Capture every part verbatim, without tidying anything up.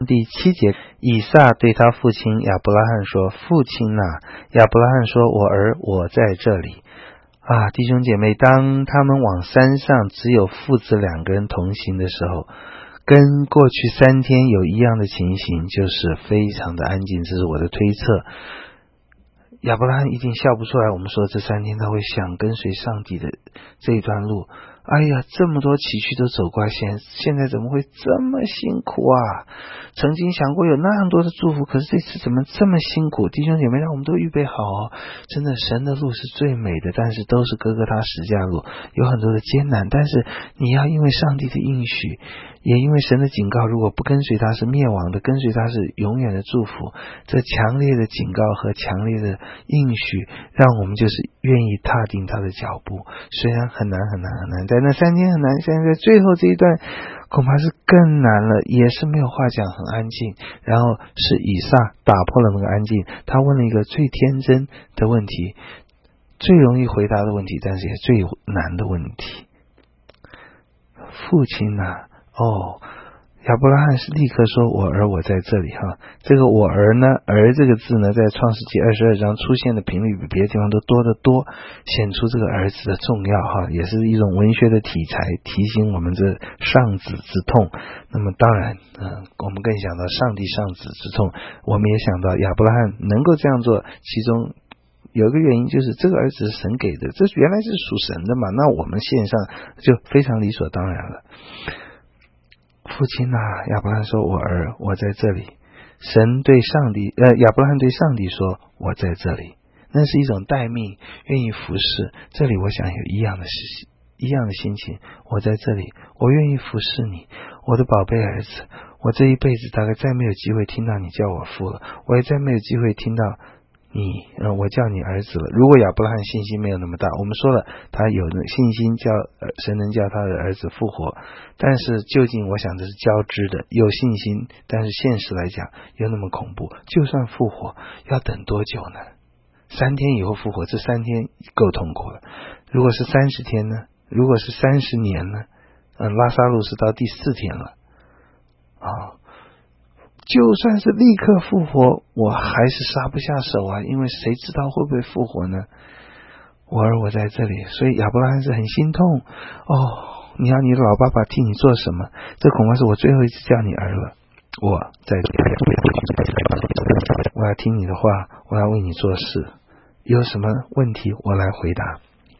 第七节，以撒对他父亲亚伯拉罕说：父亲啊！亚伯拉罕说：我儿，我在这里。啊，弟兄姐妹，当他们往山上只有父子两个人同行的时候，跟过去三天有一样的情形，就是非常的安静，这是我的推测。亚伯拉罕一定笑不出来，我们说这三天他会想跟随上帝的这一段路。哎呀，这么多崎岖都走过，现现在怎么会这么辛苦啊？曾经想过有那么多的祝福，可是这次怎么这么辛苦？弟兄姐妹，让我们都预备好哦！真的，神的路是最美的，但是都是哥哥他十架路，有很多的艰难，但是你要因为上帝的应许，也因为神的警告，如果不跟随他是灭亡的，跟随他是永远的祝福。这强烈的警告和强烈的应许，让我们就是愿意踏进他的脚步。虽然很难很难很难，在那三天很难，现在最后这一段恐怕是更难了，也是没有话讲，很安静。然后是以撒打破了那个安静，他问了一个最天真的问题，最容易回答的问题，但是也最难的问题。父亲啊，哦，亚伯拉罕是立刻说：我儿，我在这里哈。这个我儿呢，儿这个字呢，在创世纪二十二章出现的频率比别的地方都多得多，显出这个儿子的重要哈，也是一种文学的题材，提醒我们这上子之痛。那么当然，嗯、呃，我们更想到上帝上子之痛，我们也想到亚伯拉罕能够这样做，其中有一个原因就是这个儿子是神给的，这原来是属神的嘛，那我们献上就非常理所当然了。父亲啊，亚伯拉罕说：我儿，我在这里。神对上帝呃，亚伯拉罕对上帝说：我在这里。那是一种待命，愿意服侍。这里我想有一样的事一样的心情，我在这里，我愿意服侍你，我的宝贝儿子。我这一辈子大概再没有机会听到你叫我父了，我也再没有机会听到你，呃，我叫你儿子了。如果亚伯拉罕信心没有那么大，我们说了，他有信心叫、呃、神能叫他的儿子复活，但是究竟我想这是交织的，有信心，但是现实来讲又那么恐怖。就算复活，要等多久呢？三天以后复活，这三天够痛苦了。如果是三十天呢？如果是三十年呢？嗯，拉撒路是到第四天了啊。就算是立刻复活，我还是杀不下手啊，因为谁知道会不会复活呢？我儿，我在这里。所以亚伯拉罕是很心痛哦，你要你的老爸爸替你做什么？这恐怕是我最后一次叫你儿了。我在这里，我要听你的话，我要为你做事，有什么问题我来回答。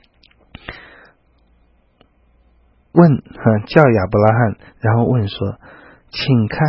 问、啊、叫亚伯拉罕，然后问说：请看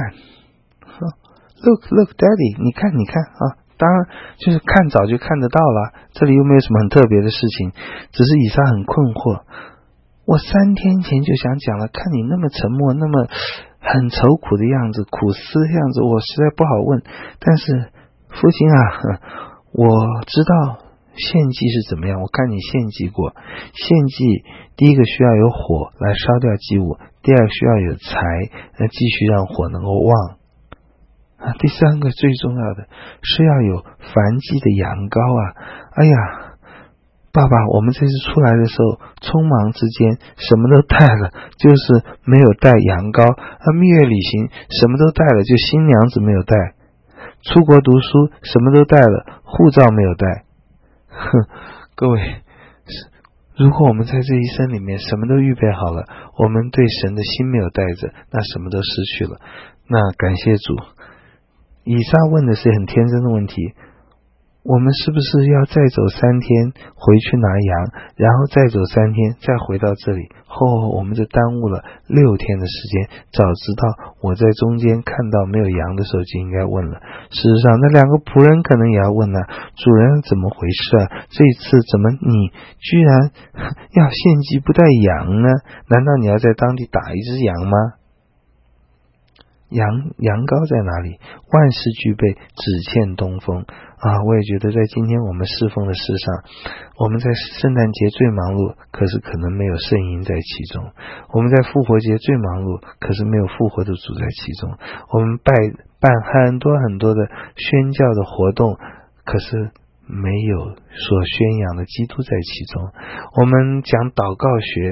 Look, look, Daddy， 你看，你看啊！当然，就是看早就看得到了。这里又没有什么很特别的事情，只是以撒很困惑。我三天前就想讲了，看你那么沉默，那么很愁苦的样子，苦思的样子，我实在不好问。但是父亲啊，我知道献祭是怎么样，我看你献祭过。献祭第一个需要有火来烧掉祭物，第二个需要有柴来继续让火能够旺。啊，第三个最重要的是要有燔祭的羊羔啊！哎呀，爸爸，我们这次出来的时候匆忙之间什么都带了，就是没有带羊羔。啊，蜜月旅行什么都带了，就新娘子没有带。出国读书什么都带了，护照没有带。哼，各位，如果我们在这一生里面什么都预备好了，我们对神的心没有带着，那什么都失去了。那感谢主。以撒问的是很天真的问题，我们是不是要再走三天回去拿羊，然后再走三天再回到这里？哦，我们就耽误了六天的时间。早知道我在中间看到没有羊的时候就应该问了。事实上那两个仆人可能也要问啊，主人怎么回事啊？这一次怎么你居然要献祭不带羊呢？难道你要在当地打一只羊吗？羊羊羔在哪里？万事俱备，只欠东风啊！我也觉得在今天我们侍奉的事上，我们在圣诞节最忙碌，可是可能没有圣婴在其中；我们在复活节最忙碌，可是没有复活的主在其中；我们拜办很多很多的宣教的活动，可是没有所宣扬的基督在其中。我们讲祷告学，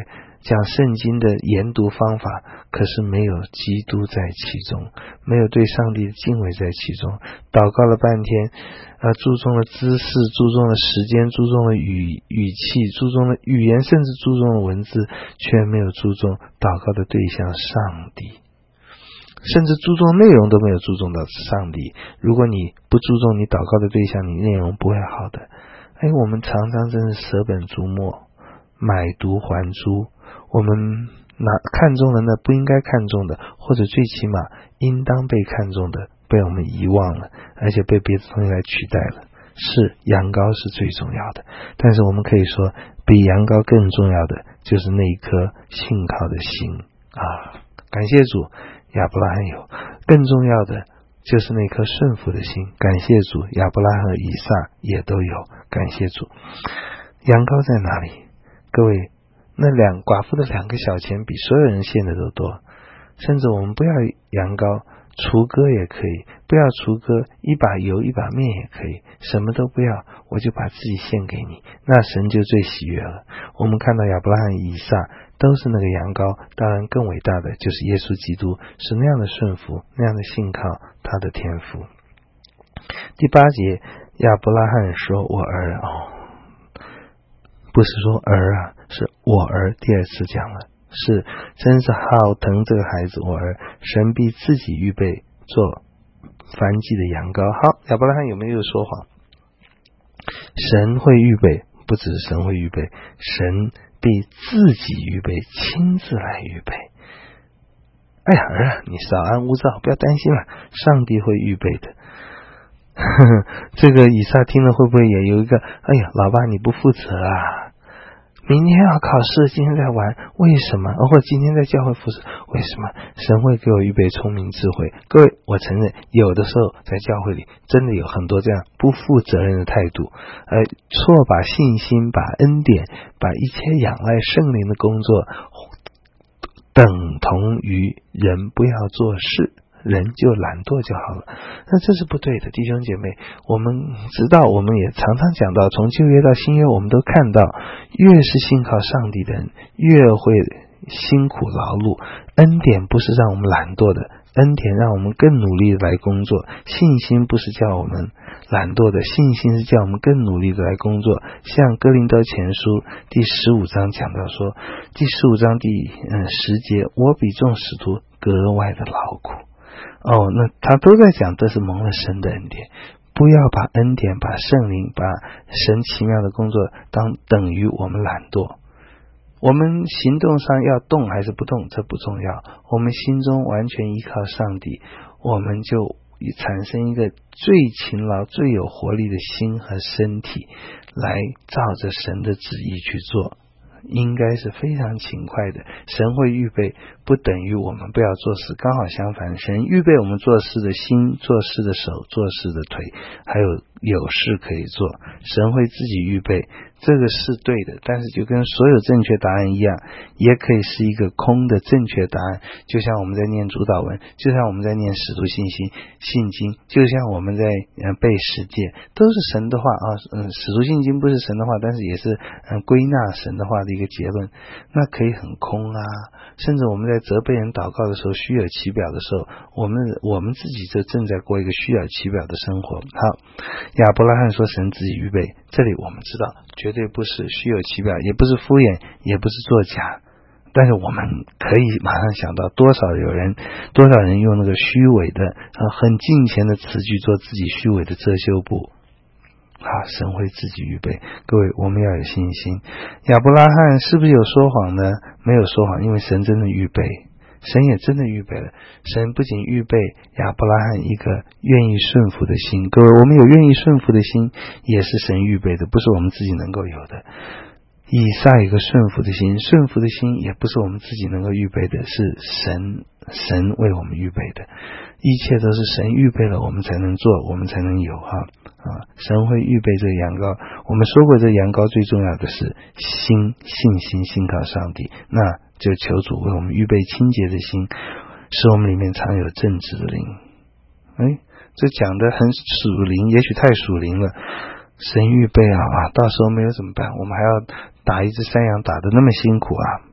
讲圣经的研读方法，可是没有基督在其中，没有对上帝的敬畏在其中。祷告了半天，呃，注重了姿势，注重了时间，注重了语语气，注重了语言，甚至注重了文字，却没有注重祷告的对象上帝，甚至注重内容都没有注重到上帝。如果你不注重你祷告的对象，你内容不会好的。哎，我们常常真是舍本逐末，买椟还珠。我们拿看中了那不应该看中的，或者最起码应当被看中的，被我们遗忘了，而且被别的东西来取代了。是羊羔是最重要的，但是我们可以说比羊羔更重要的就是那一颗信靠的心啊！感谢主，亚伯拉罕有；更重要的就是那颗顺服的心。感谢主，亚伯拉罕和以撒也都有。感谢主。羊羔在哪里？各位，那两寡妇的两个小钱比所有人献的都多。甚至我们不要羊羔，雏鸽也可以，不要雏鸽，一把油一把面也可以，什么都不要，我就把自己献给你，那神就最喜悦了。我们看到亚伯拉罕、以撒都是那个羊羔，当然更伟大的就是耶稣基督，是那样的顺服，那样的信靠他的天父。第八节，亚伯拉罕说：“我儿哦，不是说儿啊，是我儿。”第二次讲了，是真是好疼这个孩子，我儿，神必自己预备做燔祭的羊羔。好，亚伯拉罕有没有说谎？神会预备，不只是神会预备，神必自己预备，亲自来预备。哎呀，儿啊，你稍安勿躁，不要担心了，上帝会预备的。呵呵，这个以撒听了会不会也有一个，哎呀，老爸你不负责啊，明天要考试，今天在玩，为什么？或者今天在教会服侍，为什么？神会给我预备聪明智慧。各位，我承认有的时候在教会里真的有很多这样不负责任的态度，呃，错把信心、把恩典、把一切仰赖圣灵的工作等同于人不要做事，人就懒惰就好了。那这是不对的，弟兄姐妹，我们知道，我们也常常讲到，从旧约到新约，我们都看到，越是信靠上帝的人，越会辛苦劳碌。恩典不是让我们懒惰的，恩典让我们更努力的来工作。信心不是叫我们懒惰的，信心是叫我们更努力的来工作。像哥林多前书第十五章讲到说，第十五章第嗯十节，我比众使徒格外的劳苦。哦，那他都在讲，这是蒙了神的恩典。不要把恩典、把圣灵、把神奇妙的工作当等于我们懒惰。我们行动上要动还是不动，这不重要。我们心中完全依靠上帝，我们就产生一个最勤劳、最有活力的心和身体，来照着神的旨意去做。应该是非常勤快的。神会预备，不等于我们不要做事，刚好相反，神预备我们做事的心、做事的手、做事的腿，还有有事可以做。神会自己预备，这个是对的，但是就跟所有正确答案一样，也可以是一个空的正确答案。就像我们在念主祷文，就像我们在念使徒信心信经，就像我们在呃背十诫，都是神的话啊。嗯，使徒信经不是神的话，但是也是嗯归纳神的话的一个结论。那可以很空啊，甚至我们在责备人祷告的时候，虚有其表的时候，我们我们自己就正在过一个虚有其表的生活。好，亚伯拉罕说神自己预备，这里我们知道绝对不是虚有其表，也不是敷衍，也不是作假。但是我们可以马上想到，多少有人多少人用那个虚伪的、呃、很敬虔的词句做自己虚伪的遮羞布。好，神会自己预备。各位，我们要有信心。亚伯拉罕是不是有说谎呢？没有说谎，因为神真的预备，神也真的预备了。神不仅预备亚伯拉罕一个愿意顺服的心，各位，我们有愿意顺服的心，也是神预备的，不是我们自己能够有的。以撒一个顺服的心，顺服的心也不是我们自己能够预备的，是神神为我们预备的。一切都是神预备了，我们才能做，我们才能有哈啊！神会预备这个羊羔。我们说过，这个羊羔最重要的是心，信心，信靠上帝。那就求主为我们预备清洁的心，使我们里面常有正直的灵。哎，这讲的很属灵，也许太属灵了。神预备啊，到时候没有怎么办？我们还要打一只山羊，打得那么辛苦啊！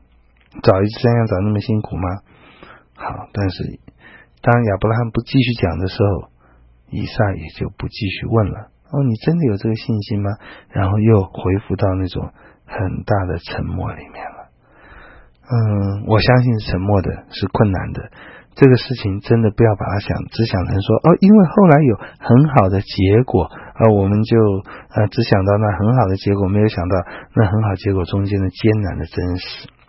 找一只山羊找那么辛苦吗？好，但是当亚伯拉罕不继续讲的时候，以撒也就不继续问了。哦，你真的有这个信心吗？然后又回复到那种很大的沉默里面了。嗯，我相信沉默的是困难的。这个事情真的不要把它想只想成说哦，因为后来有很好的结果，呃，我们就呃只想到那很好的结果，没有想到那很好结果中间的艰难的真实。